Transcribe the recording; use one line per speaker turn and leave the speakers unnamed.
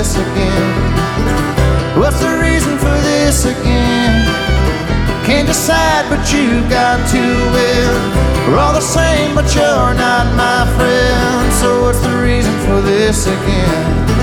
this again? What's the reason for this again? Can't decide, but you've got to win. We're all the same, but you're not my friend. So what's the reason for this again?